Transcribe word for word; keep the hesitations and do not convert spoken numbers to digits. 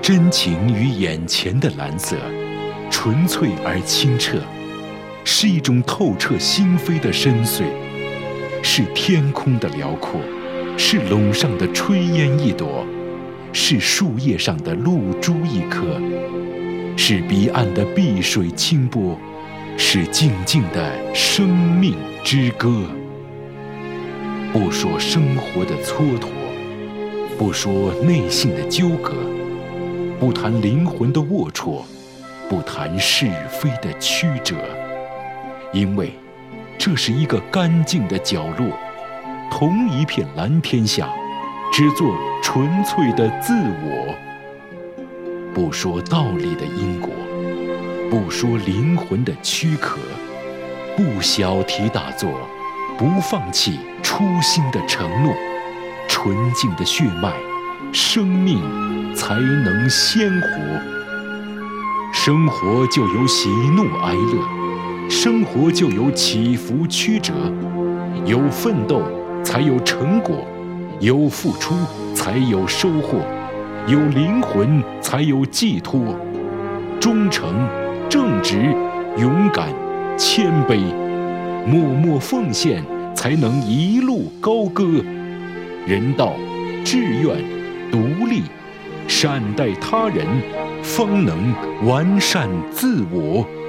真情与眼前的蓝色，纯粹而清澈，是一种透彻心扉的深邃，是天空的辽阔，是垄上的炊烟一朵，是树叶上的露珠一颗，是彼岸的碧水清波，是静静的生命之歌。不说生活的蹉跎，不说内心的纠葛，不谈灵魂的龌龊，不谈是非的曲折，因为这是一个干净的角落，同一片蓝天下，只做纯粹的自我。不说道理的因果，不说灵魂的躯壳，不小题大做，不放弃初心的承诺，纯净的血脉，生命才能鲜活。生活就有喜怒哀乐，生活就有起伏曲折，有奋斗才有成果，有付出才有收获，有灵魂才有寄托。忠诚、正直、勇敢、谦卑，默默奉献，才能一路高歌。人道、志愿、独立，善待他人，方能完善自我。